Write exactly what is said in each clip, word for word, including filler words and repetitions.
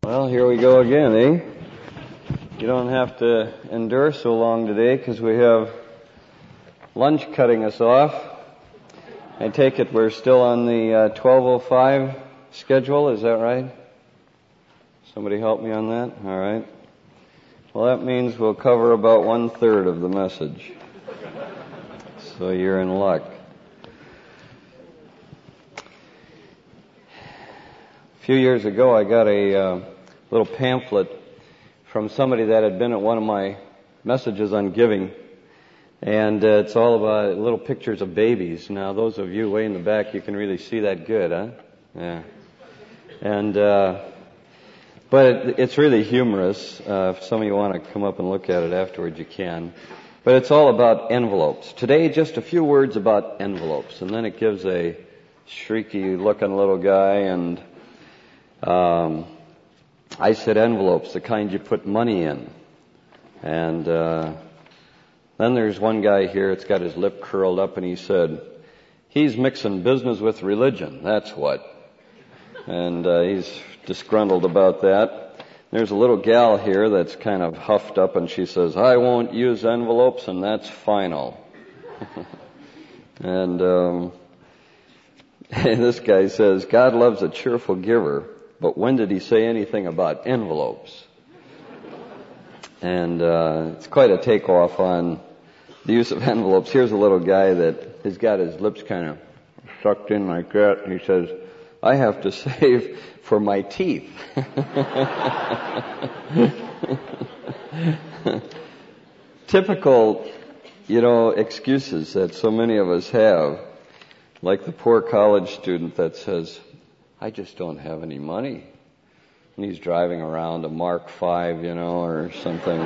Well, here we go again, eh? You don't have to endure so long today because we have lunch cutting us off. I take it we're still on the uh, twelve oh five schedule, is that right? Somebody help me on that? All right. Well, that means we'll cover about one-third of the message. So you're in luck. A few years ago, I got a uh, little pamphlet from somebody that had been at one of my messages on giving, and uh, it's all about little pictures of babies. Now, those of you way in the back, you can really see that good, huh? Yeah. And uh, but it, it's really humorous. Uh, if some of you want to come up and look at it afterwards, you can. But it's all about envelopes. Today, just a few words about envelopes, and then it gives a shrieky-looking little guy, and um, I said envelopes, the kind you put money in. And uh, then there's one guy here, it's got his lip curled up, and he said, he's mixing business with religion, that's what. And uh, he's disgruntled about that. There's a little gal here that's kind of huffed up, and she says, I won't use envelopes, and that's final. and, um, and this guy says, God loves a cheerful giver, but when did he say anything about envelopes? And uh, it's quite a takeoff on the use of envelopes. Here's a little guy that has got his lips kind of sucked in like that, and he says, I have to save for my teeth. Typical, you know, excuses that so many of us have, like the poor college student that says, I just don't have any money. And he's driving around a Mark five, you know, or something.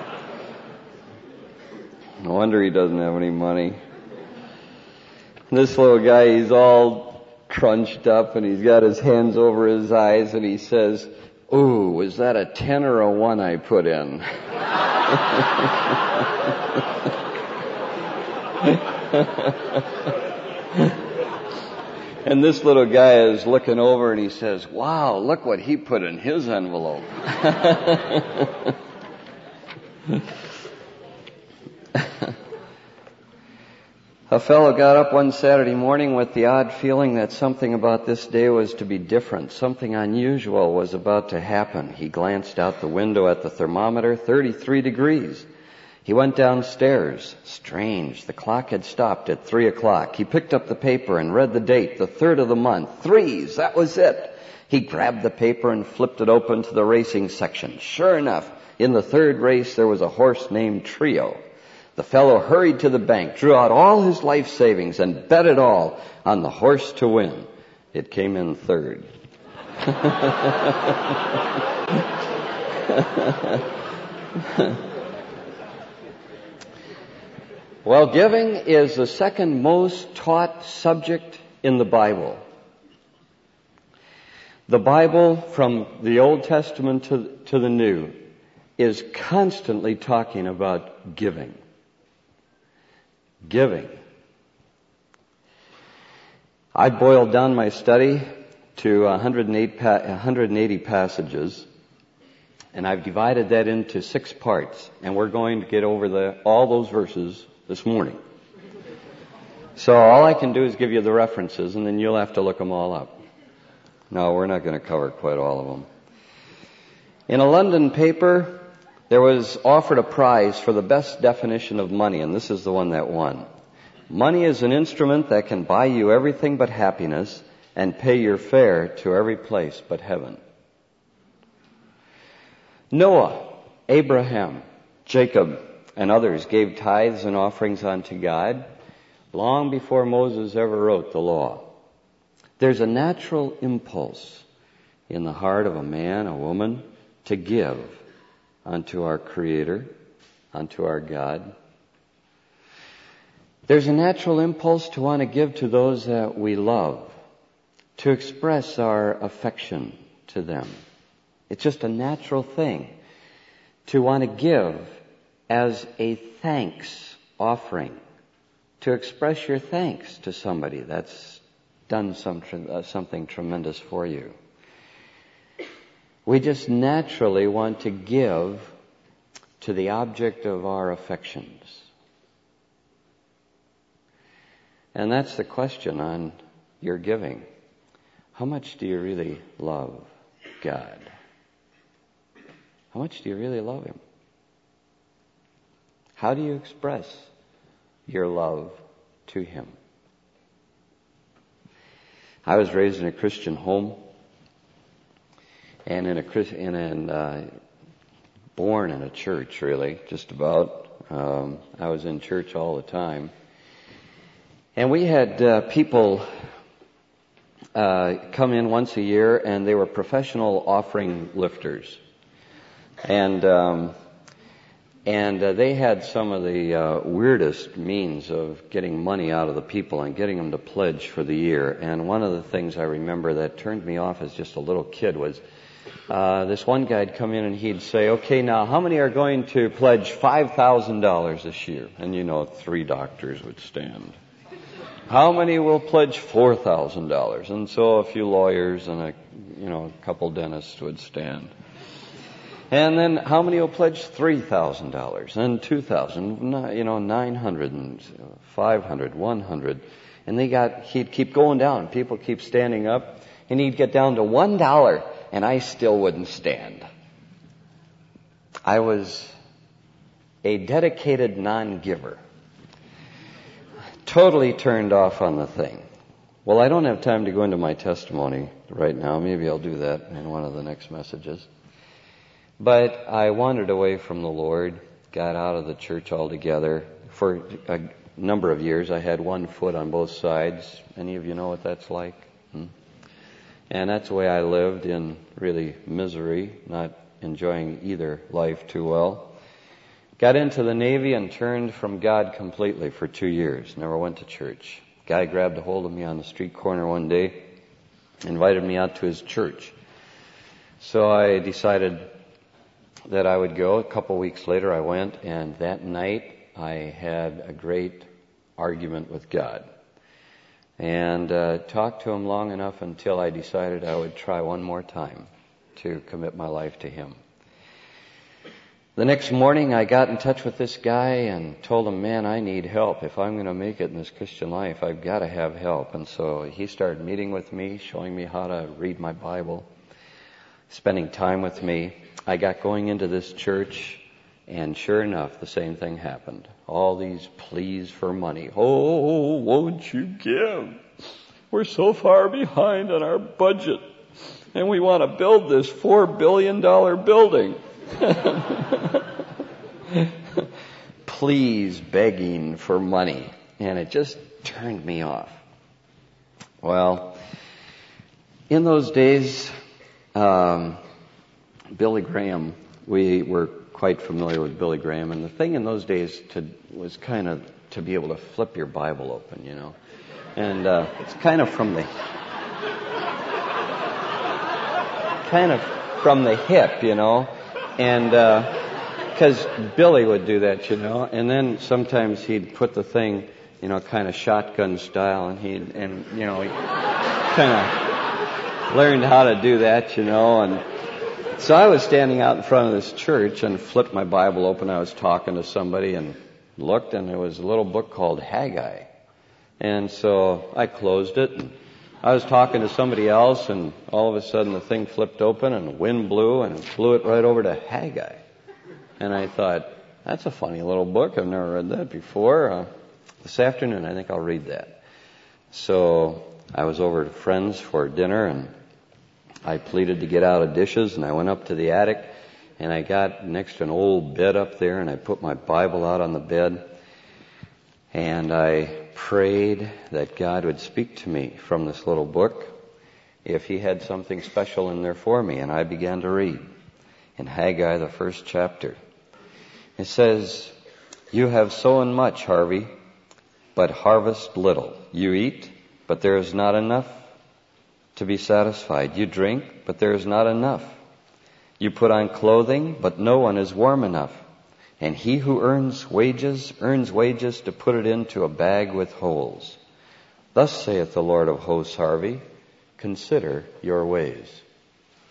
No wonder he doesn't have any money. This little guy, he's all crunched up and he's got his hands over his eyes and he says, ooh, was that a ten or a one I put in? And this little guy is looking over and he says, wow, look what he put in his envelope. A fellow got up one Saturday morning with the odd feeling that something about this day was to be different. Something unusual was about to happen. He glanced out the window at the thermometer, thirty-three degrees. He went downstairs. Strange. The clock had stopped at three o'clock. He picked up the paper and read the date, the third of the month. Threes. That was it. He grabbed the paper and flipped it open to the racing section. Sure enough, in the third race, there was a horse named Trio. The fellow hurried to the bank, drew out all his life savings, and bet it all on the horse to win. It came in third. Well, giving is the second most taught subject in the Bible. The Bible, from the Old Testament to, to the New, is constantly talking about giving. Giving. I boiled down my study to one hundred eight, one hundred eighty passages, and I've divided that into six parts, and we're going to get over the, all those verses this morning. So all I can do is give you the references, and then you'll have to look them all up. No, we're not going to cover quite all of them. In a London paper, there was offered a prize for the best definition of money, and this is the one that won. Money is an instrument that can buy you everything but happiness and pay your fare to every place but heaven. Noah, Abraham, Jacob, and others gave tithes and offerings unto God long before Moses ever wrote the law. There's a natural impulse in the heart of a man, a woman, to give unto our Creator, unto our God. There's a natural impulse to want to give to those that we love, to express our affection to them. It's just a natural thing to want to give as a thanks offering, to express your thanks to somebody that's done some, uh, something tremendous for you. we just naturally want to give to the object of our affections. And that's the question on your giving. How much do you really love God? How much do you really love Him? How do you express your love to Him? I was raised in a Christian home, and in a in an uh, born in a church, really, just about. Um, I was in church all the time, and we had uh, people uh, come in once a year, and they were professional offering lifters, and um, and uh, they had some of the uh, weirdest means of getting money out of the people and getting them to pledge for the year. And one of the things I remember that turned me off as just a little kid was uh, this one guy'd come in and he'd say, "Okay, now how many are going to pledge five thousand dollars this year?" And you know, three doctors would stand. "How many will pledge four thousand dollars?" And so a few lawyers and a you know a couple dentists would stand. And then how many will pledge three thousand dollars and two thousand dollars, you know, nine hundred dollars and five hundred dollars, one hundred dollars. And they got, he'd keep going down. People keep standing up and he'd get down to one dollar and I still wouldn't stand. I was a dedicated non-giver. Totally turned off on the thing. Well, I don't have time to go into my testimony right now. Maybe I'll do that in one of the next messages. But I wandered away from the Lord, got out of the church altogether. For a number of years, I had one foot on both sides. Any of you know what that's like? Hmm? And that's the way I lived, in really misery, not enjoying either life too well. Got into the Navy and turned from God completely for two years. Never went to church. Guy grabbed a hold of me on the street corner one day, invited me out to his church. So I decided that I would go. A couple weeks later I went, and that night I had a great argument with God. And uh, talked to Him long enough until I decided I would try one more time to commit my life to Him. The next morning I got in touch with this guy and told him, "Man, I need help. If I'm going to make it in this Christian life, I've got to have help." And so he started meeting with me, showing me how to read my Bible, spending time with me. I got going into this church, and sure enough, the same thing happened. All these pleas for money. "Oh, won't you give? We're so far behind on our budget, and we want to build this four billion dollars building." Please, begging for money. And it just turned me off. Well, in those days, um, Billy Graham, we were quite familiar with Billy Graham, and the thing in those days to, was kind of to be able to flip your Bible open, you know. And uh, it's kind of from the kind of from the hip, you know. And because uh, Billy would do that, you know. And then sometimes he'd put the thing, you know, kind of shotgun style, and he'd and you know he kind of learned how to do that, you know. And so I was standing out in front of this church and flipped my Bible open. I was talking to somebody and looked, and there was a little book called Haggai. And so I closed it, and I was talking to somebody else, and all of a sudden the thing flipped open, and the wind blew, and it blew it right over to Haggai. And I thought, that's a funny little book. I've never read that before. Uh, this afternoon, I think I'll read that. So I was over to friends for dinner, and I pleaded to get out of dishes, and I went up to the attic, and I got next to an old bed up there, and I put my Bible out on the bed, and I prayed that God would speak to me from this little book if He had something special in there for me. And I began to read in Haggai, the first chapter. It says, "You have sown much, Harvey, but harvest little. You eat, but there is not enough to be satisfied. You drink, but there is not enough. You put on clothing, but no one is warm enough. And he who earns wages, earns wages to put it into a bag with holes. Thus saith the Lord of hosts, Harvey, consider your ways."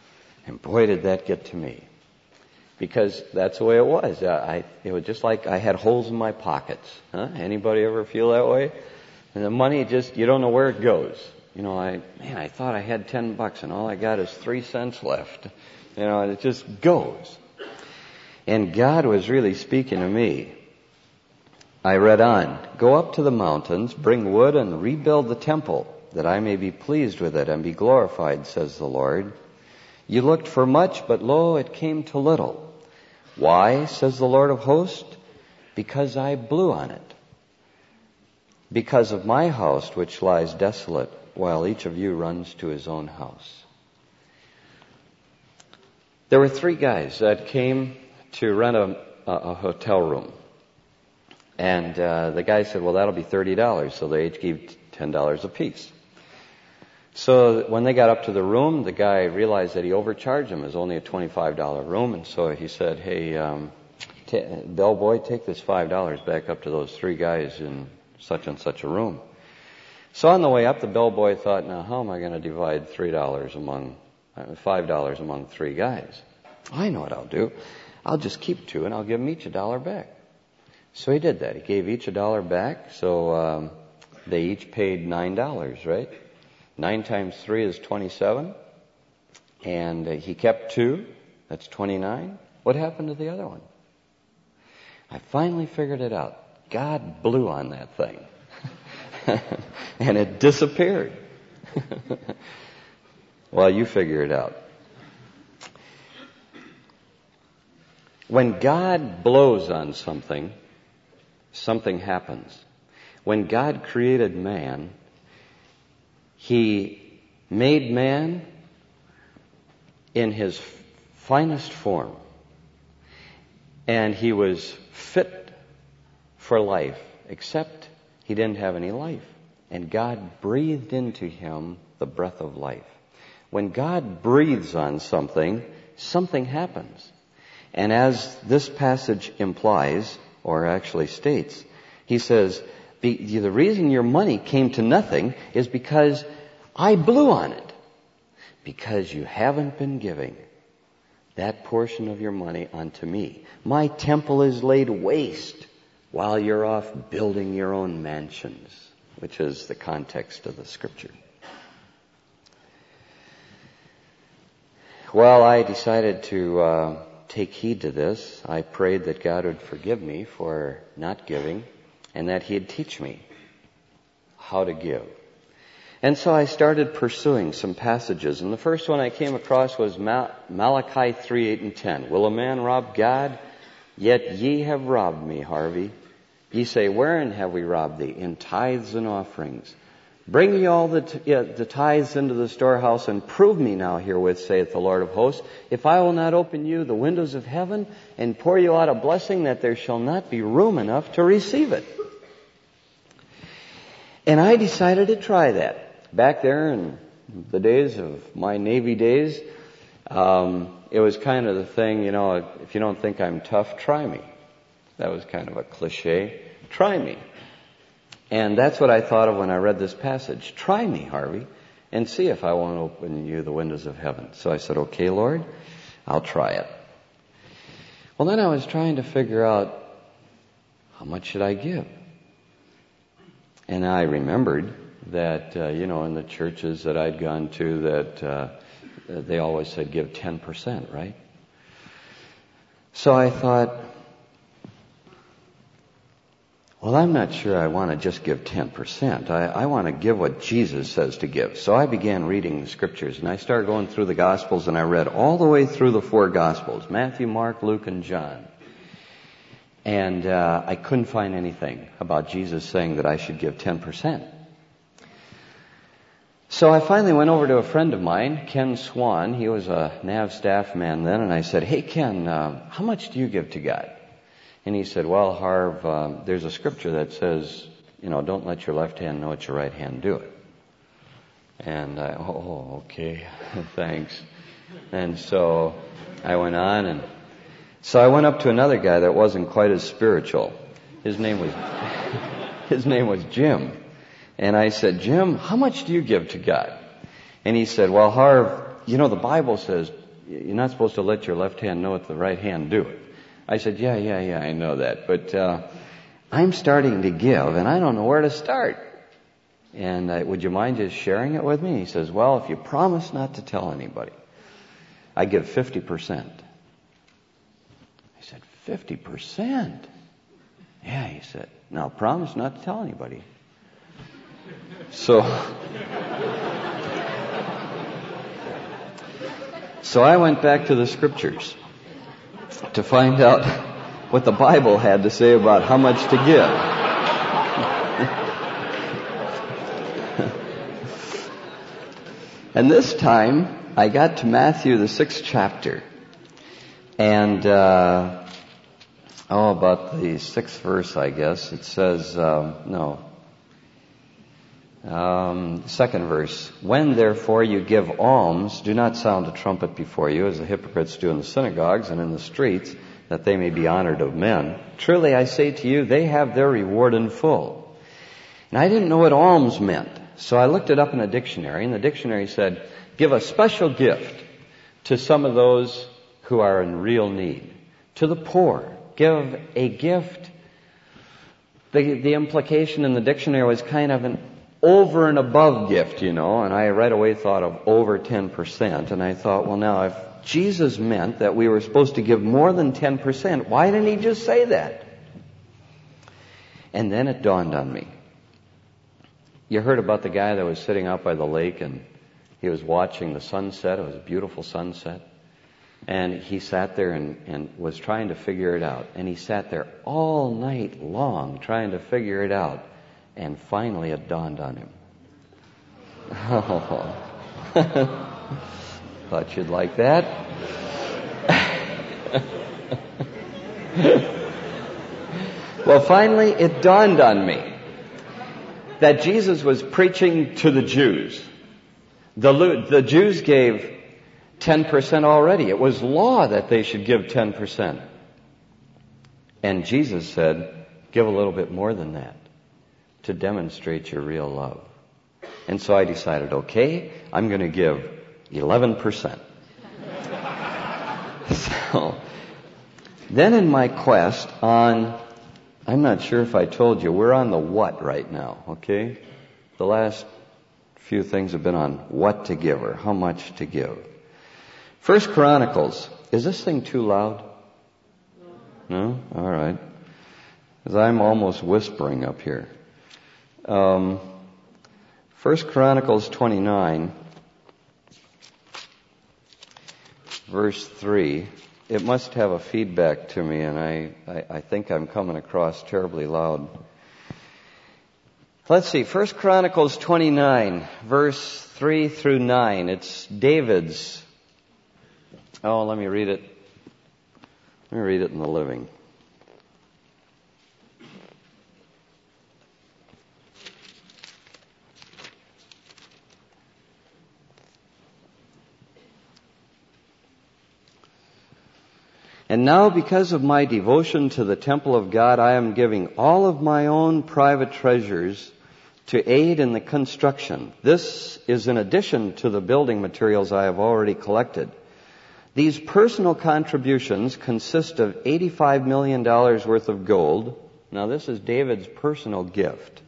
And boy, did that get to me. Because that's the way it was. I, it was just like I had holes in my pockets. Huh? Anybody ever feel that way? And the money just, you don't know where it goes. You know, I, man, I thought I had ten bucks and all I got is three cents left. You know, and it just goes. And God was really speaking to me. I read on, "Go up to the mountains, bring wood and rebuild the temple, that I may be pleased with it and be glorified, says the Lord. You looked for much, but lo, it came to little. Why, says the Lord of hosts? Because I blew on it. Because of my house which lies desolate, while each of you runs to his own house." There were three guys that came to rent a, a, a hotel room. And uh, the guy said, well, that'll be thirty dollars. So they each gave ten dollars apiece. So when they got up to the room, the guy realized that he overcharged them. It was only a twenty-five dollars room. And so he said, hey, um, t- bellboy, take this five dollars back up to those three guys in such and such a room. So on the way up, the bellboy thought, now how am I going to divide three dollars among, uh, five dollars among three guys? I know what I'll do. I'll just keep two and I'll give them each a dollar back. So he did that. He gave each a dollar back. So um, they each paid nine dollars, right? Nine times three is twenty-seven. And uh, he kept two. That's twenty-nine. What happened to the other one? I finally figured it out. God blew on that thing. And it disappeared. Well, you figure it out. When God blows on something, something happens. When God created man, He made man in his finest form. And he was fit for life, except he didn't have any life. And God breathed into him the breath of life. When God breathes on something, something happens. And as this passage implies, or actually states, he says, the reason your money came to nothing is because I blew on it. Because you haven't been giving that portion of your money unto me. My temple is laid waste while you're off building your own mansions, which is the context of the scripture. Well, I decided to uh, take heed to this. I prayed that God would forgive me for not giving and that He'd teach me how to give. And so I started pursuing some passages. And the first one I came across was Mal- Malachi three, eight, and ten. Will a man rob God? Yet ye have robbed me, Harvey. Ye say, wherein have we robbed thee? In tithes and offerings. Bring ye all the, t- yeah, the tithes into the storehouse, and prove me now herewith, saith the Lord of hosts, if I will not open you the windows of heaven, and pour you out a blessing, that there shall not be room enough to receive it. And I decided to try that. Back there in the days of my Navy days, um, it was kind of the thing, you know, if you don't think I'm tough, try me. That was kind of a cliche. Try me. And that's what I thought of when I read this passage. Try me, Harvey, and see if I won't open you the windows of heaven. So I said, okay, Lord, I'll try it. Well, then I was trying to figure out, how much should I give? And I remembered that, uh, you know, in the churches that I'd gone to, that uh, they always said give ten percent, right? So I thought, well, I'm not sure I want to just give ten percent. I, I want to give what Jesus says to give. So I began reading the scriptures, and I started going through the Gospels, and I read all the way through the four Gospels, Matthew, Mark, Luke, and John. And uh, I couldn't find anything about Jesus saying that I should give ten percent. So I finally went over to a friend of mine, Ken Swan. He was a N A V staff man then, and I said, hey, Ken, uh, how much do you give to God? And he said, well, Harv, uh, there's a scripture that says, you know, don't let your left hand know what your right hand do it. And I, oh, okay, thanks. And so I went on, and so I went up to another guy that wasn't quite as spiritual. His name was, his name was Jim. And I said, Jim, how much do you give to God? And he said, well, Harv, you know, the Bible says, you're not supposed to let your left hand know what the right hand do it. I said, yeah, yeah, yeah, I know that. But uh, I'm starting to give, and I don't know where to start. And uh, would you mind just sharing it with me? He says, well, if you promise not to tell anybody, I give fifty percent. I said, fifty percent? Yeah, he said, now promise not to tell anybody. So, so I went back to the scriptures to find out what the Bible had to say about how much to give. And this time, I got to Matthew, the sixth chapter. And, uh, oh, about the sixth verse, I guess. It says, um, no. Um, second verse. When, therefore, you give alms, do not sound a trumpet before you, as the hypocrites do in the synagogues and in the streets, that they may be honored of men. Truly, I say to you, they have their reward in full. And I didn't know what alms meant. So I looked it up in a dictionary, and the dictionary said, give a special gift to some of those who are in real need. To the poor, give a gift. The, the implication in the dictionary was kind of an over and above gift, you know, and I right away thought of over ten percent. And I thought, well, now, if Jesus meant that we were supposed to give more than ten percent, why didn't he just say that? And then it dawned on me. You heard about the guy that was sitting out by the lake and he was watching the sunset. It was a beautiful sunset. And he sat there and, and was trying to figure it out. And he sat there all night long trying to figure it out. And finally it dawned on him. Oh, thought you'd like that. Well, finally it dawned on me that Jesus was preaching to the Jews. The, the Jews gave ten percent already. It was law that they should give ten percent. And Jesus said, give a little bit more than that to demonstrate your real love. And so I decided, okay, I'm going to give eleven percent. So then in my quest on, I'm not sure if I told you, we're on the what right now, okay? The last few things have been on what to give or how much to give. First Chronicles. Is this thing too loud? No? All right. Because I'm almost whispering up here. Um, First Chronicles twenty-nine, verse three. It must have a feedback to me, and I, I, I think I'm coming across terribly loud. Let's see, First Chronicles twenty-nine, verse three through nine. It's David's. Oh, let me read it. Let me read it in the Living. And now, because of my devotion to the temple of God, I am giving all of my own private treasures to aid in the construction. This is in addition to the building materials I have already collected. These personal contributions consist of eighty-five million dollars worth of gold. Now, this is David's personal gift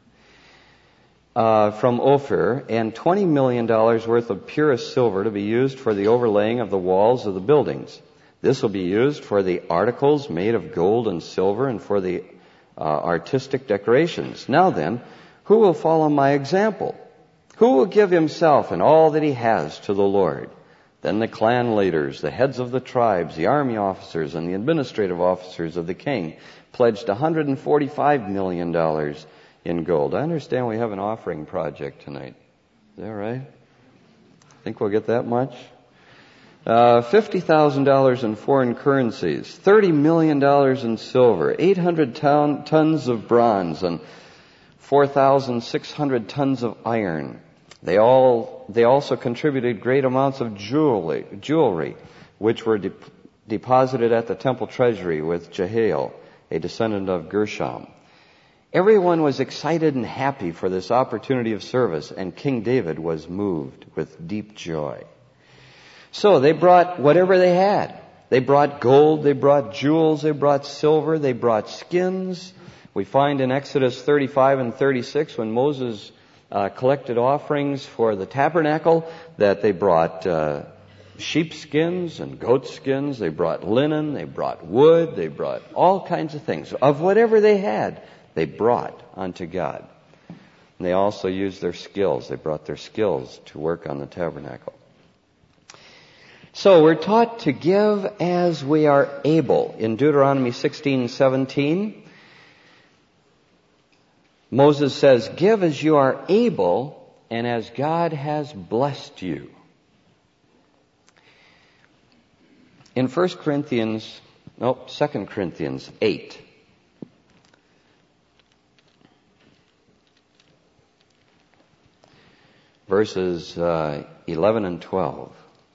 uh, from Ophir, and twenty million dollars worth of purest silver to be used for the overlaying of the walls of the buildings. This will be used for the articles made of gold and silver and for the uh, artistic decorations. Now then, who will follow my example? Who will give himself and all that he has to the Lord? Then the clan leaders, the heads of the tribes, the army officers, and the administrative officers of the king pledged one hundred forty-five million dollars in gold. I understand we have an offering project tonight. Is that right? Think we'll get that much? Uh, fifty thousand dollars in foreign currencies, thirty million dollars in silver, eight hundred ton, tons of bronze, and four thousand six hundred tons of iron. They all, they also contributed great amounts of jewelry, jewelry, which were de- deposited at the temple treasury with Jehiel, a descendant of Gershom. Everyone was excited and happy for this opportunity of service, and King David was moved with deep joy. So they brought whatever they had. They brought gold, they brought jewels, they brought silver, they brought skins. We find in Exodus thirty-five and thirty-six when Moses uh, collected offerings for the tabernacle that they brought uh, sheep skins and goat skins, they brought linen, they brought wood, they brought all kinds of things. Of whatever they had, they brought unto God. And they also used their skills. They brought their skills to work on the tabernacle. So we're taught to give as we are able. In Deuteronomy sixteen seventeen, Moses says, give as you are able and as God has blessed you. In First Corinthians, no, Second Corinthians eight, verses uh, eleven and twelve.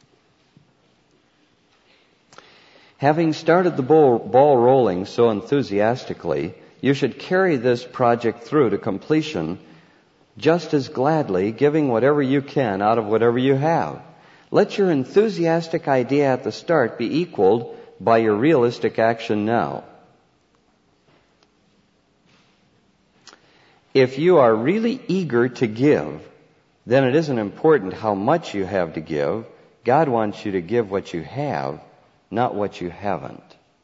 Having started the ball, ball rolling so enthusiastically, you should carry this project through to completion just as gladly, giving whatever you can out of whatever you have. Let your enthusiastic idea at the start be equaled by your realistic action now. If you are really eager to give, then it isn't important how much you have to give. God wants you to give what you have, not what you haven't.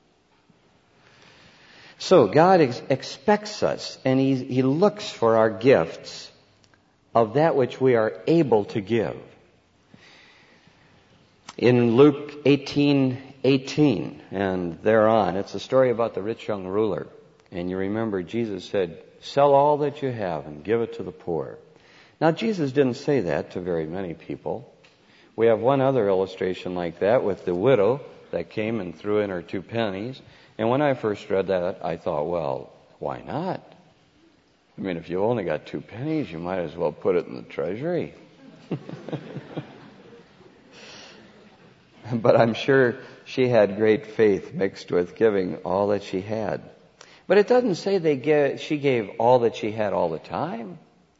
So God ex- expects us, and he, he looks for our gifts of that which we are able to give. In Luke eighteen eighteen and thereon, it's a story about the rich young ruler. And you remember Jesus said, sell all that you have and give it to the poor. Now Jesus didn't say that to very many people. We have one other illustration like that with the widow that came and threw in her two pennies. And when I first read that, I thought, well, why not? I mean, if you only got two pennies, you might as well put it in the treasury. But I'm sure she had great faith mixed with giving all that she had. But it doesn't say they gave, she gave all that she had all the time.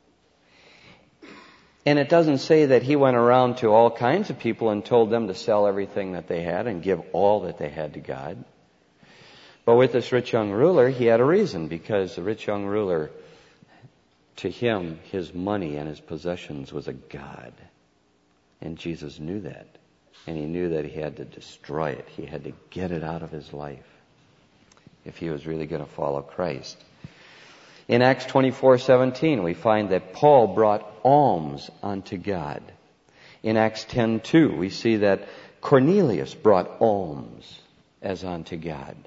And it doesn't say that he went around to all kinds of people and told them to sell everything that they had and give all that they had to God. But with this rich young ruler, he had a reason, because the rich young ruler, to him, his money and his possessions was a god. And Jesus knew that. And he knew that he had to destroy it. He had to get it out of his life if he was really going to follow Christ. In Acts twenty-four seventeen, we find that Paul brought alms unto God. In Acts ten two, we see that Cornelius brought alms as unto God.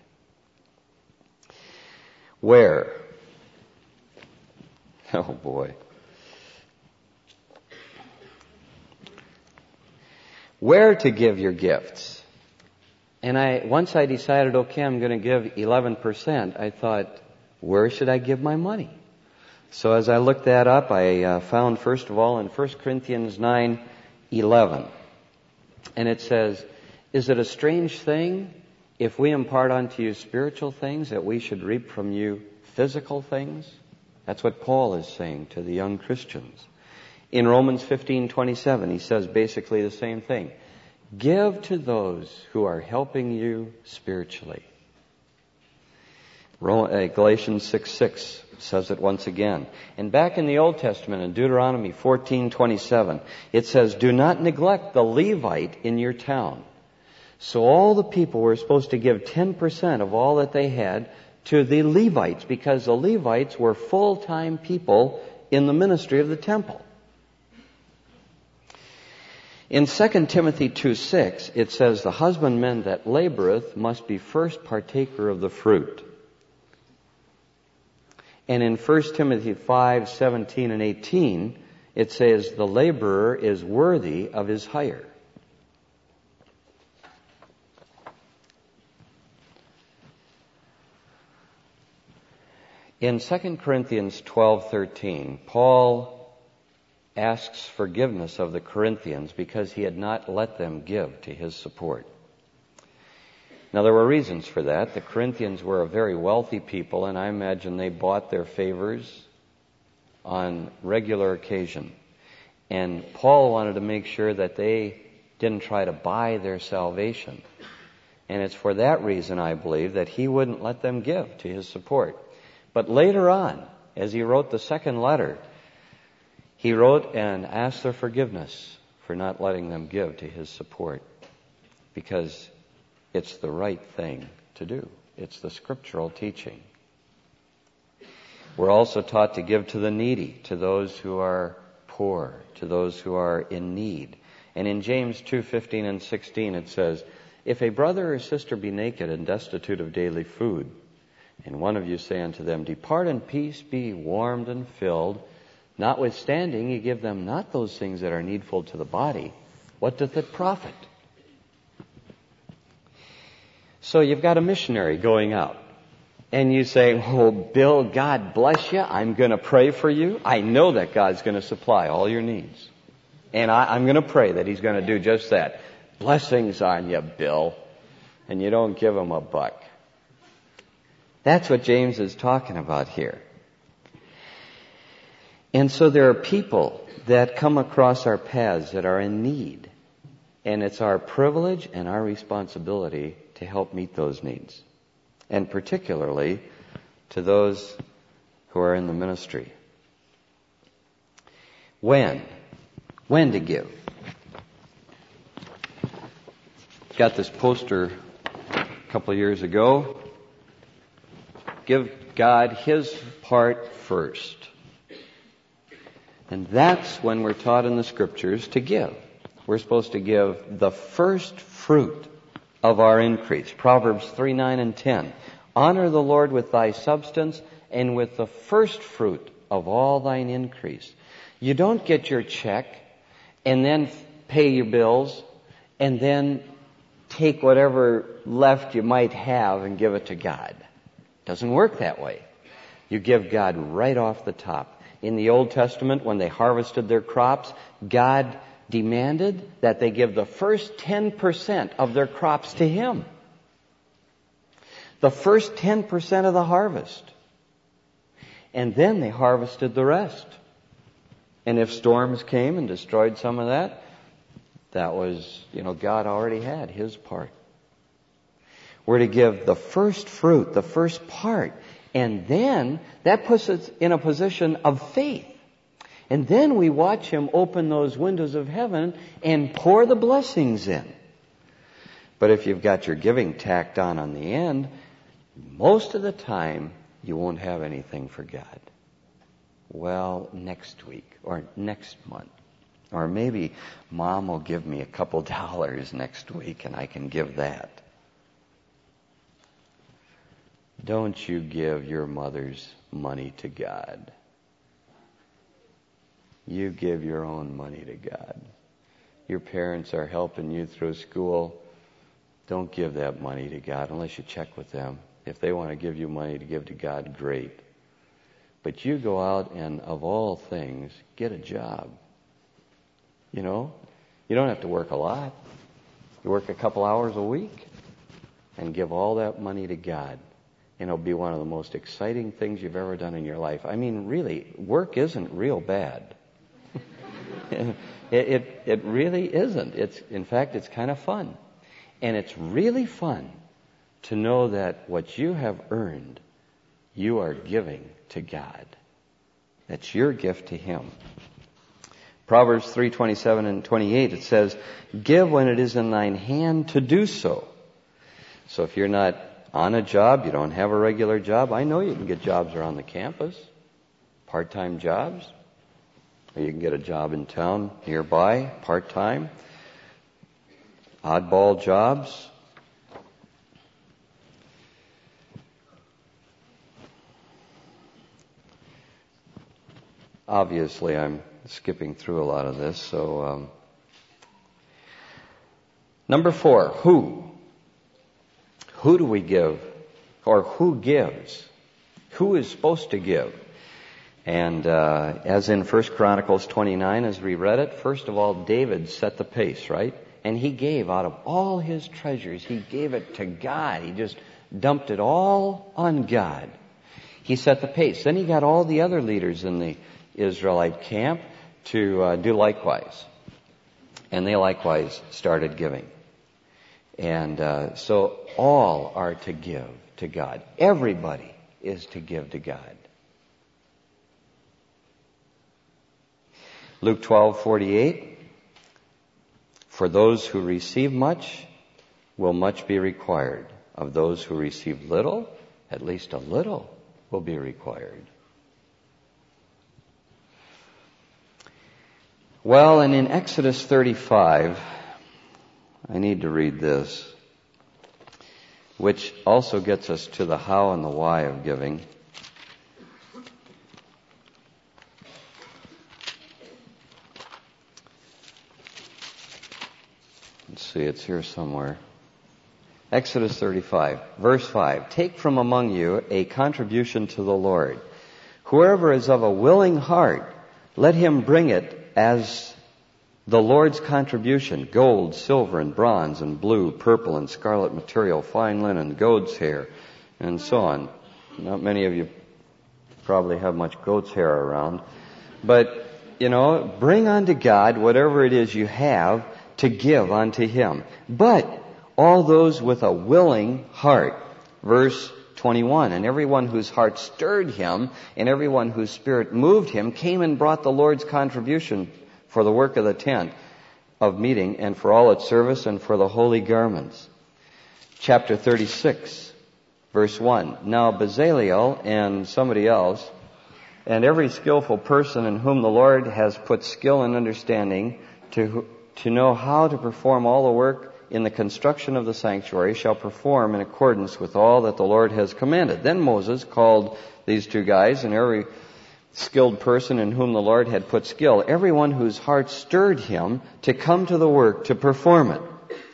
Where? Oh boy. Where to give your gifts? And I once I decided, okay, I'm going to give eleven percent, I thought, where should I give my money? So as I looked that up, I uh, found, first of all, in First Corinthians nine eleven. And it says, is it a strange thing if we impart unto you spiritual things that we should reap from you physical things? That's what Paul is saying to the young Christians. In Romans fifteen twenty-seven, he says basically the same thing. Give to those who are helping you spiritually. Galatians six six says it once again. And back in the Old Testament, in Deuteronomy fourteen twenty-seven, it says, do not neglect the Levite in your town. So all the people were supposed to give ten percent of all that they had to the Levites, because the Levites were full-time people in the ministry of the temple. In Second Timothy two six, it says, the husbandman that laboreth must be first partaker of the fruit. And in First Timothy five seventeen and eighteen, it says, the laborer is worthy of his hire. In Second Corinthians twelve thirteen, Paul asks forgiveness of the Corinthians because he had not let them give to his support. Now, there were reasons for that. The Corinthians were a very wealthy people, and I imagine they bought their favors on regular occasion. And Paul wanted to make sure that they didn't try to buy their salvation. And it's for that reason, I believe, that he wouldn't let them give to his support. But later on, as he wrote the second letter, he wrote and asked their forgiveness for not letting them give to his support, because it's the right thing to do. It's the scriptural teaching. We're also taught to give to the needy, to those who are poor, to those who are in need. And in James two fifteen and sixteen it says, "If a brother or sister be naked and destitute of daily food, and one of you say unto them, Depart in peace, be warmed and filled, notwithstanding ye give them not those things that are needful to the body, what doth it profit?" So you've got a missionary going out, and you say, "Oh, Bill, God bless you. I'm going to pray for you. I know that God's going to supply all your needs. And I, I'm going to pray that He's going to do just that. Blessings on you, Bill." And you don't give him a buck. That's what James is talking about here. And so there are people that come across our paths that are in need. And it's our privilege and our responsibility to help meet those needs. And particularly to those who are in the ministry. When? When to give? Got this poster a couple of years ago. Give God His part first. And that's when we're taught in the Scriptures to give. We're supposed to give the first fruit of our increase. Proverbs three, nine, and ten. "Honor the Lord with thy substance and with the first fruit of all thine increase." You don't get your check and then pay your bills and then take whatever left you might have and give it to God. It doesn't work that way. You give God right off the top. In the Old Testament, when they harvested their crops, God demanded that they give the first ten percent of their crops to Him. The first ten percent of the harvest. And then they harvested the rest. And if storms came and destroyed some of that, that was, you know, God already had His part. We're to give the first fruit, the first part. And then that puts us in a position of faith. And then we watch Him open those windows of heaven and pour the blessings in. But if you've got your giving tacked on on the end, most of the time you won't have anything for God. Well, next week or next month. Or maybe Mom will give me a couple dollars next week and I can give that. Don't you give your mother's money to God. You give your own money to God. Your parents are helping you through school. Don't give that money to God unless you check with them. If they want to give you money to give to God, great. But you go out and, of all things, get a job. You know, you don't have to work a lot. You work a couple hours a week and give all that money to God. And it'll be one of the most exciting things you've ever done in your life. I mean, really, work isn't real bad. it, it, it really isn't. It's, in fact, it's kind of fun. And it's really fun to know that what you have earned, you are giving to God. That's your gift to Him. Proverbs three, twenty-seven and twenty-eight, it says, "Give when it is in thine hand to do so." So if you're not on a job, you don't have a regular job, I know you can get jobs around the campus, part-time jobs. Or you can get a job in town nearby, part-time. Oddball jobs. Obviously, I'm skipping through a lot of this, so... Um, number four, who? Who do we give? Or who gives? Who is supposed to give? And uh, as in First Chronicles twenty-nine, as we read it, first of all, David set the pace, right? And he gave out of all his treasures, he gave it to God. He just dumped it all on God. He set the pace. Then he got all the other leaders in the Israelite camp to uh, do likewise. And they likewise started giving. And uh, so all are to give to God. Everybody is to give to God. Luke twelve forty-eight. For those who receive much, will much be required. Of those who receive little, at least a little will be required. Well, and in Exodus thirty-five, I need to read this, which also gets us to the how and the why of giving. Let's see, it's here somewhere. Exodus thirty-five, verse five. Take from among you a contribution to the Lord. Whoever is of a willing heart, let him bring it as the Lord's contribution, gold, silver, and bronze, and blue, purple, and scarlet material, fine linen, goat's hair, and so on. Not many of you probably have much goat's hair around. But, you know, bring unto God whatever it is you have to give unto Him. But all those with a willing heart. Verse twenty-one, and everyone whose heart stirred him, and everyone whose spirit moved him, came and brought the Lord's contribution for the work of the tent of meeting, and for all its service, and for the holy garments. Chapter thirty-six, verse one. Now Bezaleel and somebody else, and every skillful person in whom the Lord has put skill and understanding to, to know how to perform all the work in the construction of the sanctuary, shall perform in accordance with all that the Lord has commanded. Then Moses called these two guys, and every skilled person in whom the Lord had put skill, everyone whose heart stirred him to come to the work to perform it.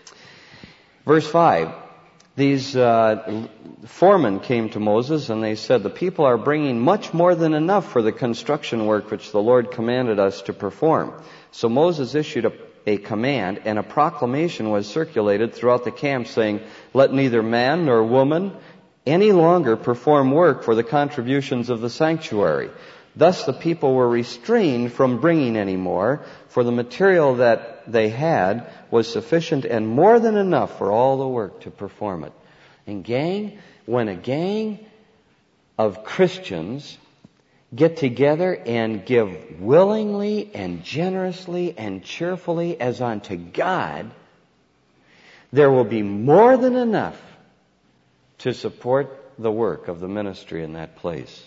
Verse five, these uh, foremen came to Moses and they said, the people are bringing much more than enough for the construction work which the Lord commanded us to perform. So Moses issued a, a command, and a proclamation was circulated throughout the camp saying, let neither man nor woman any longer perform work for the contributions of the sanctuary. Thus the people were restrained from bringing any more, for the material that they had was sufficient and more than enough for all the work to perform it. And gang, when a gang of Christians get together and give willingly and generously and cheerfully as unto God, there will be more than enough to support the work of the ministry in that place.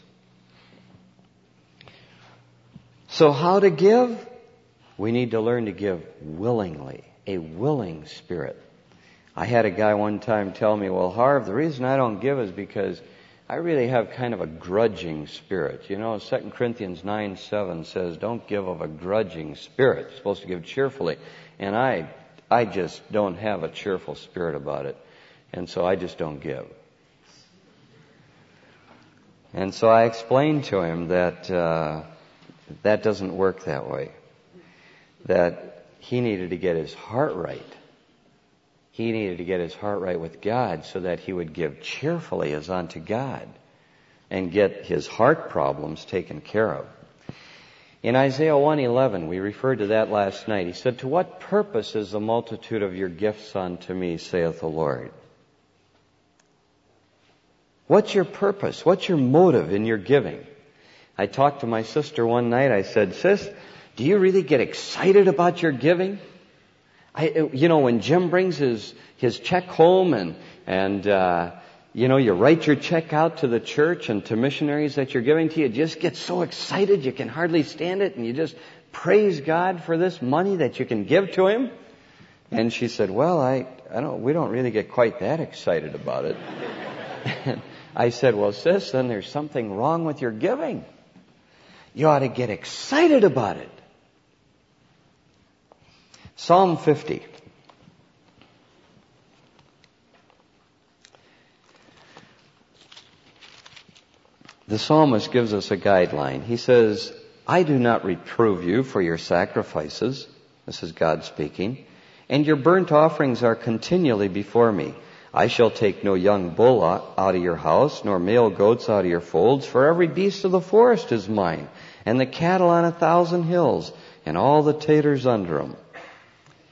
So how to give? We need to learn to give willingly, a willing spirit. I had a guy one time tell me, well, Harv, the reason I don't give is because I really have kind of a grudging spirit. You know, Second Corinthians nine seven says, don't give of a grudging spirit. You're supposed to give cheerfully. And I, I just don't have a cheerful spirit about it. And so I just don't give. And so I explained to him that uh, that doesn't work that way. That he needed to get his heart right. He needed to get his heart right with God so that he would give cheerfully as unto God and get his heart problems taken care of. In Isaiah one eleven, we referred to that last night. He said, to what purpose is the multitude of your gifts unto me, saith the Lord? What's your purpose? What's your motive in your giving? I talked to my sister one night. I said, sis, do you really get excited about your giving? I, you know, when Jim brings his, his check home and, and, uh, you know, you write your check out to the church and to missionaries that you're giving to, you just get so excited you can hardly stand it, and you just praise God for this money that you can give to Him. And she said, well, I, I don't, we don't really get quite that excited about it. And I said, well, sis, then there's something wrong with your giving. You ought to get excited about it. Psalm fifty. The psalmist gives us a guideline. He says, I do not reprove you for your sacrifices. This is God speaking. And your burnt offerings are continually before me. I shall take no young bull out of your house, nor male goats out of your folds, for every beast of the forest is mine, and the cattle on a thousand hills, and all the taters under them.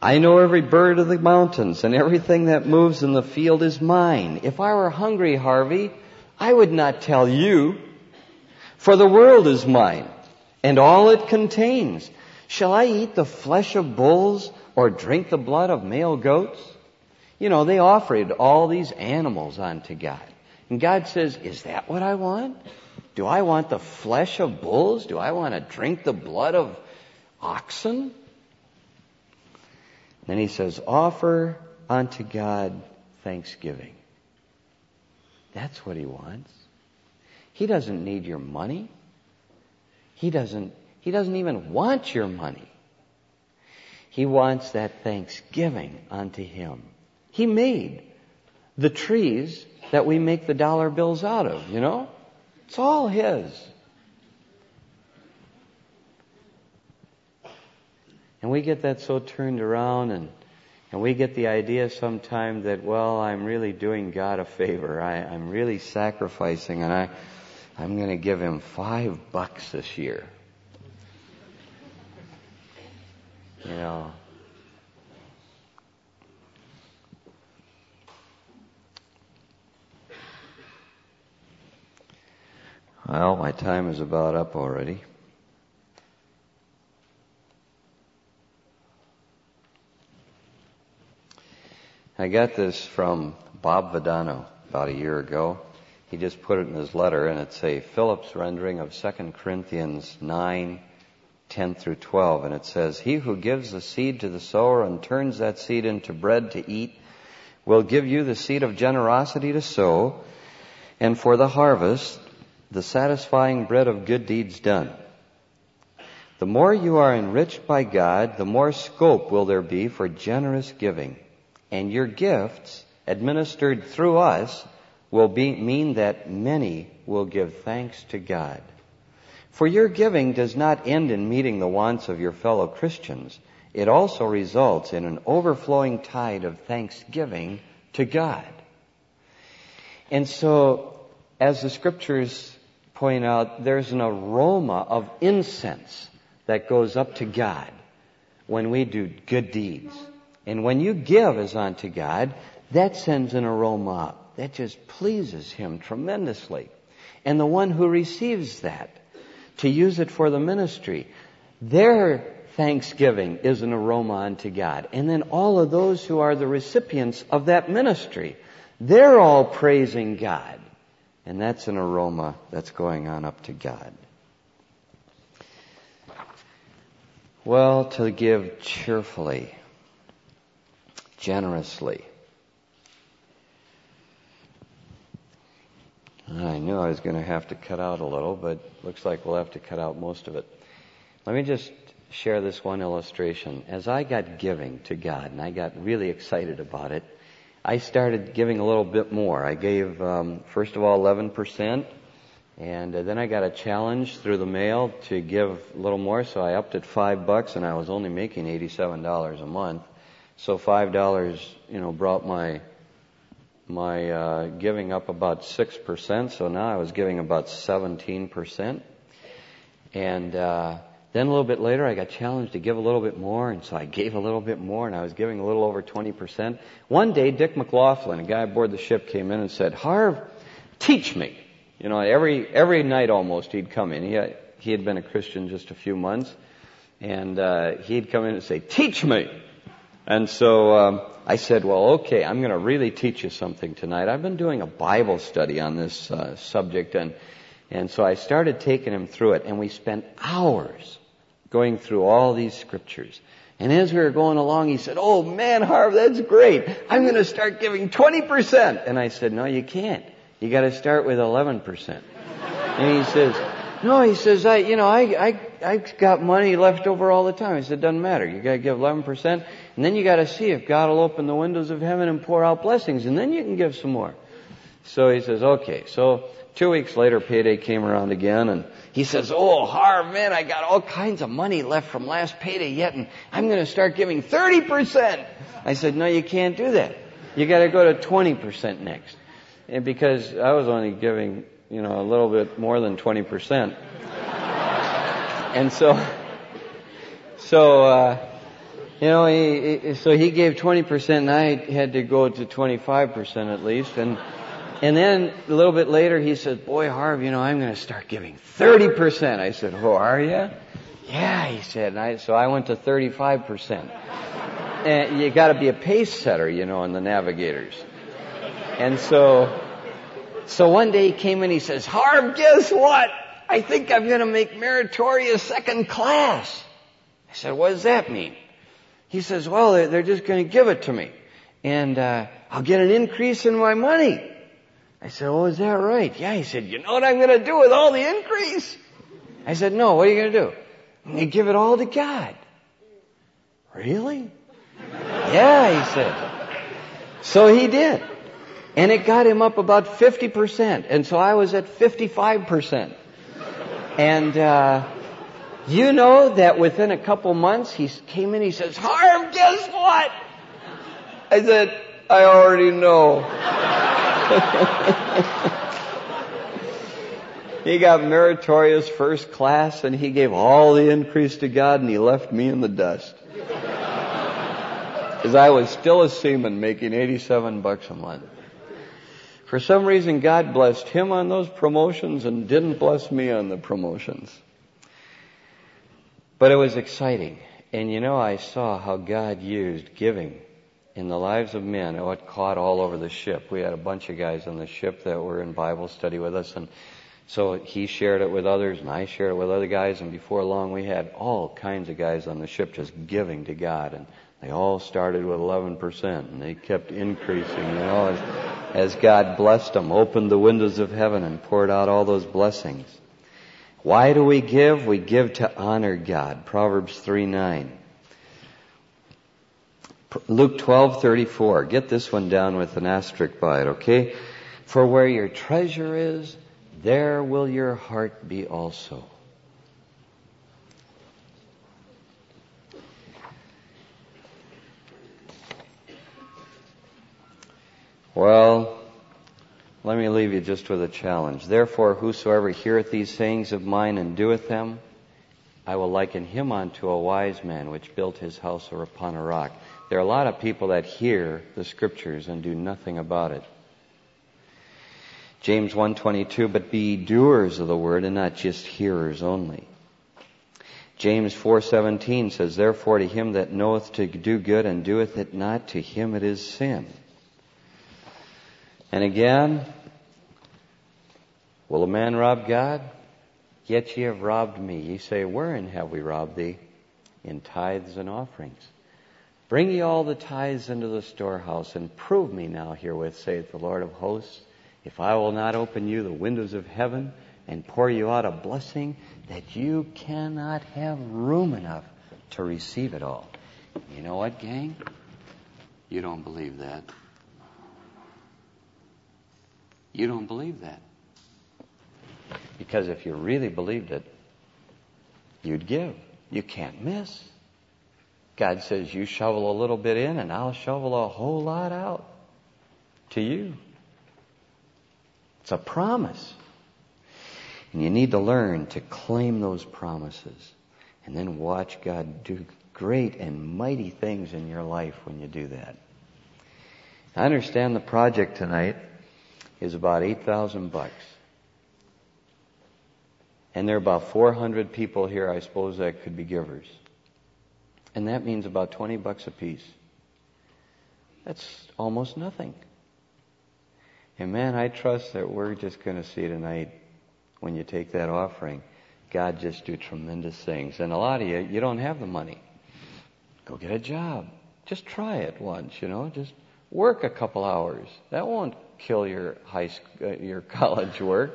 I know every bird of the mountains, and everything that moves in the field is mine. If I were hungry, Harvey, I would not tell you, for the world is mine, and all it contains. Shall I eat the flesh of bulls, or drink the blood of male goats? You know, they offered all these animals unto God. And God says, is that what I want? Do I want the flesh of bulls? Do I want to drink the blood of oxen? Then he says, offer unto God thanksgiving. That's what he wants. He doesn't need your money. He doesn't, he doesn't even want your money. He wants that thanksgiving unto him. He made the trees that we make the dollar bills out of, you know? It's all his. And we get that so turned around, and, and we get the idea sometime that, well, I'm really doing God a favor. I, I'm really sacrificing, and I, I'm going to give him five bucks this year. You know. Well, my time is about up already. I got this from Bob Vidano about a year ago. He just put it in his letter, and it's a Phillips rendering of Second Corinthians nine, ten through twelve. And it says, he who gives the seed to the sower and turns that seed into bread to eat will give you the seed of generosity to sow, and for the harvest, the satisfying bread of good deeds done. The more you are enriched by God, the more scope will there be for generous giving. And your gifts, administered through us, will be, mean that many will give thanks to God. For your giving does not end in meeting the wants of your fellow Christians. It also results in an overflowing tide of thanksgiving to God. And so, as the scriptures point out, there's an aroma of incense that goes up to God when we do good deeds. And when you give as unto God, that sends an aroma up. That just pleases him tremendously. And the one who receives that, to use it for the ministry, their thanksgiving is an aroma unto God. And then all of those who are the recipients of that ministry, they're all praising God. And that's an aroma that's going on up to God. Well, to give cheerfully, generously. I knew I was going to have to cut out a little, but looks like we'll have to cut out most of it. Let me just share this one illustration. As I got giving to God, and I got really excited about it, I started giving a little bit more. I gave, um, first of all, eleven percent, and uh, then I got a challenge through the mail to give a little more, so I upped it five bucks, and I was only making eighty-seven dollars a month. So five dollars, you know, brought my my uh, giving up about six percent. So now I was giving about seventeen percent. And uh, then a little bit later, I got challenged to give a little bit more, and so I gave a little bit more, and I was giving a little over twenty percent. One day, Dick McLaughlin, a guy aboard the ship, came in and said, "Harv, teach me." You know, every every night almost he'd come in. He had, he had been a Christian just a few months, and uh, he'd come in and say, "Teach me." And so um, I said, well, okay, I'm going to really teach you something tonight. I've been doing a Bible study on this uh, subject, and and so I started taking him through it, and we spent hours going through all these scriptures. And as we were going along, he said, "Oh man, Harv, that's great. I'm going to start giving twenty percent. And I said, "No, you can't. You got to start with eleven percent. And he says, "No," he says, I, you know, I, I, I've got money left over all the time. I said, "It doesn't matter. You got to give eleven percent. And then you got to see if God will open the windows of heaven and pour out blessings. And then you can give some more." So he says, okay. So two weeks later, payday came around again, and he says, "Oh, Harv, man, I got all kinds of money left from last payday yet, and I'm going to start giving thirty percent. I said, "No, you can't do that. You got to go to twenty percent next." And because I was only giving, you know, a little bit more than twenty percent. And so, so, uh, You know, he, he, so he gave twenty percent and I had to go to twenty-five percent at least. And, and then a little bit later he said, boy, Harv, you know, I'm going to start giving thirty percent. I said, oh, are you? Yeah, he said. And I, so I went to thirty-five percent. And you got to be a pace setter, you know, in the Navigators. And so, so one day he came in, he says, Harv, guess what? I think I'm going to make meritorious second class. I said, what does that mean? He says, well, they're just going to give it to me. And uh, I'll get an increase in my money. I said, oh, is that right? Yeah, he said, you know what I'm going to do with all the increase? I said, no, what are you going to do? I'm going to give it all to God. Really? Yeah, he said. So he did. And it got him up about fifty percent. And so I was at fifty-five percent. And uh, you know that within a couple months he came in, he says, Harv, guess what? I said, I already know. He got meritorious first class and he gave all the increase to God and he left me in the dust. Because I was still a seaman making eighty-seven bucks a month. For some reason, God blessed him on those promotions and didn't bless me on the promotions. But it was exciting. And you know, I saw how God used giving in the lives of men. It caught all over the ship. We had a bunch of guys on the ship that were in Bible study with us. And so he shared it with others and I shared it with other guys. And before long, we had all kinds of guys on the ship just giving to God. And they all started with eleven percent and they kept increasing, you know, as, as God blessed them, opened the windows of heaven and poured out all those blessings. Why do we give? We give to honor God. Proverbs three nine. Luke twelve thirty-four. Get this one down with an asterisk by it, okay? For where your treasure is, there will your heart be also. Well, let me leave you just with a challenge. Therefore, whosoever heareth these sayings of mine and doeth them, I will liken him unto a wise man which built his house upon a rock. There are a lot of people that hear the scriptures and do nothing about it. James one twenty-two, but be ye doers of the word and not just hearers only. James four seventeen says, therefore to him that knoweth to do good and doeth it not, to him it is sin. And again, will a man rob God? Yet ye have robbed me. Ye say, wherein have we robbed thee? In tithes and offerings. Bring ye all the tithes into the storehouse, and prove me now herewith, saith the Lord of hosts, if I will not open you the windows of heaven and pour you out a blessing that you cannot have room enough to receive it all. You know what, gang? You don't believe that. You don't believe that. Because if you really believed it, you'd give. You can't miss. God says, you shovel a little bit in and I'll shovel a whole lot out to you. It's a promise. And you need to learn to claim those promises and then watch God do great and mighty things in your life when you do that. I understand the project tonight is about eight thousand bucks. And there are about four hundred people here, I suppose, that could be givers. And that means about twenty bucks a piece. That's almost nothing. And man, I trust that we're just going to see tonight, when you take that offering, God just do tremendous things. And a lot of you, you don't have the money. Go get a job. Just try it once, you know. Just work a couple hours. That won't kill your high school, uh, your college work.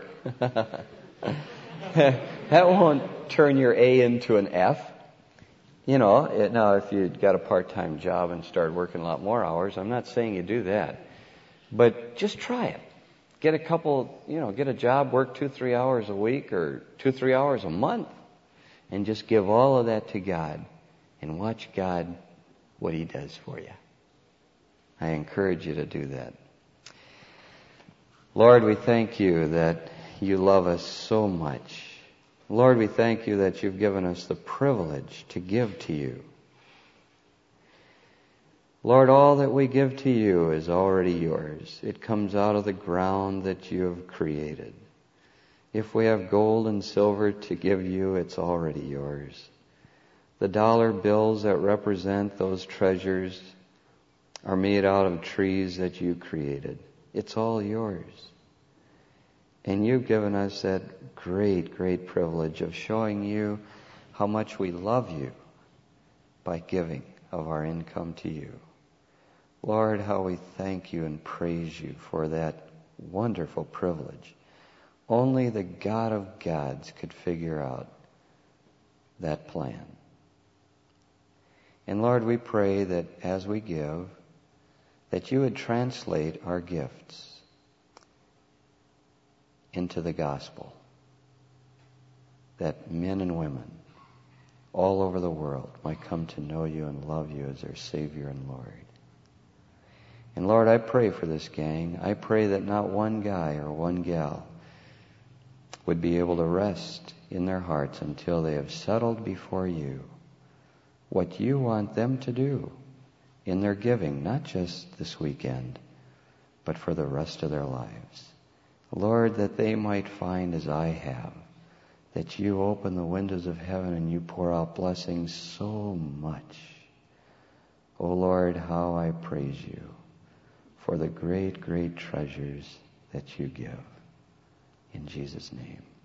That won't turn your A into an F. You know, it, now if you've got a part-time job and start working a lot more hours, I'm not saying you do that. But just try it. Get a couple, you know, get a job, work two, three hours a week or two, three hours a month. And just give all of that to God. And watch God, what He does for you. I encourage you to do that. Lord, we thank you that you love us so much. Lord, we thank you that you've given us the privilege to give to you. Lord, all that we give to you is already yours. It comes out of the ground that you have created. If we have gold and silver to give you, it's already yours. The dollar bills that represent those treasures are made out of trees that you created. It's all yours. And you've given us that great, great privilege of showing you how much we love you by giving of our income to you. Lord, how we thank you and praise you for that wonderful privilege. Only the God of gods could figure out that plan. And Lord, we pray that as we give, that you would translate our gifts into the gospel, that men and women all over the world might come to know you and love you as their Savior and Lord. And Lord, I pray for this gang. I pray that not one guy or one gal would be able to rest in their hearts until they have settled before you what you want them to do in their giving, not just this weekend, but for the rest of their lives. Lord, that they might find, as I have, that you open the windows of heaven and you pour out blessings so much. Oh Lord, how I praise you for the great, great treasures that you give. In Jesus' name.